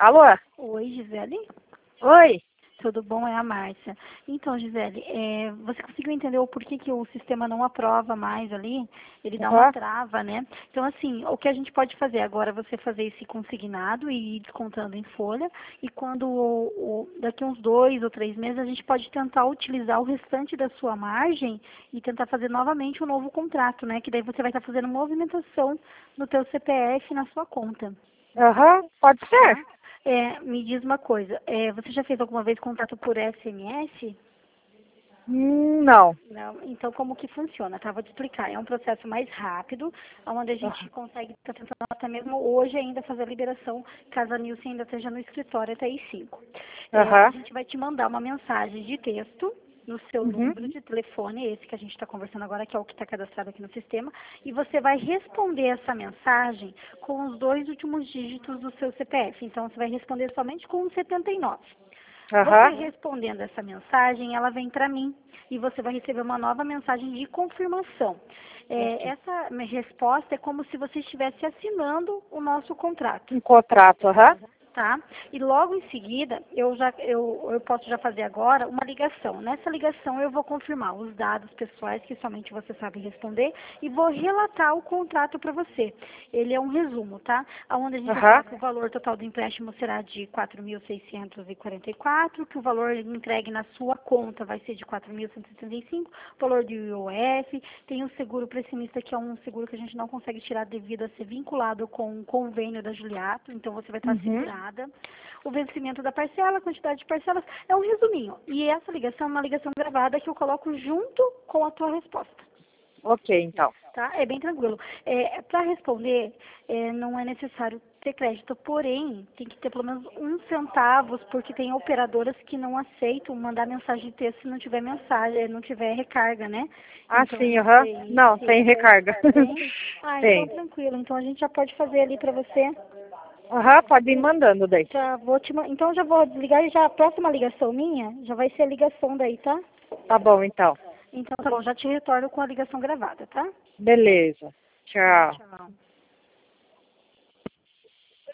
Alô? Oi, Gisele. Oi? Tudo bom? É a Márcia. Então, Gisele, você conseguiu entender o porquê que o sistema não aprova mais ali? Ele dá uma Aham. trava, né? Então, assim, o que a gente pode fazer agora é você fazer esse consignado e ir descontando em folha. E quando daqui uns 2 ou 3 meses, a gente pode tentar utilizar o restante da sua margem e tentar fazer novamente um novo contrato, né? Que daí você vai estar fazendo movimentação no teu CPF e na sua conta. Aham, pode ser? Tá? Me diz uma coisa, você já fez alguma vez contato por SMS? Não. Não. Então, como que funciona? Tá? Vou te explicar. É um processo mais rápido, onde a gente Aham. consegue estar tentando até mesmo hoje ainda fazer a liberação, caso a Nilce ainda esteja no escritório até às 5. A Aham. gente vai te mandar uma mensagem de texto no seu Uhum. número de telefone, esse que a gente está conversando agora, que é o que está cadastrado aqui no sistema, e você vai responder essa mensagem com os 2 últimos dígitos do seu CPF. Então, você vai responder somente com o 79. Você Aham. respondendo essa mensagem, ela vem para mim e você vai receber uma nova mensagem de confirmação. Ok. Essa resposta é como se você estivesse assinando o nosso contrato. Um contrato, aham. Tá? E logo em seguida, eu posso já fazer agora uma ligação. Nessa ligação eu vou confirmar os dados pessoais que somente você sabe responder e vou relatar o contrato para você. Ele é um resumo, tá? Onde a gente vai Aham. falar que o valor total do empréstimo será de 4.644, que o valor entregue na sua conta vai ser de 4.175, o valor do IOF, tem o seguro pressionista, que é um seguro que a gente não consegue tirar devido a ser vinculado com o convênio da Juliato, então você vai estar Uhum. segurado. O vencimento da parcela, a quantidade de parcelas, é um resuminho. E essa ligação é uma ligação gravada que eu coloco junto com a tua resposta. Ok, então. Tá? É bem tranquilo. Para responder, não é necessário ter crédito, porém, tem que ter pelo menos 1 centavo, porque tem operadoras que não aceitam mandar mensagem de texto se não tiver mensagem, não tiver recarga, né? Ah, Então, sim, não aham. sei Não, se tem recarga. tem. Ah, então Tem. tranquilo. Então a gente já pode fazer ali para você. Aham, pode ir mandando daí. Então já vou desligar e já a próxima ligação minha já vai ser a ligação daí, tá? Tá bom, então. Então tá bom, já te retorno com a ligação gravada, tá? Beleza. Tá, Tchau. tchau.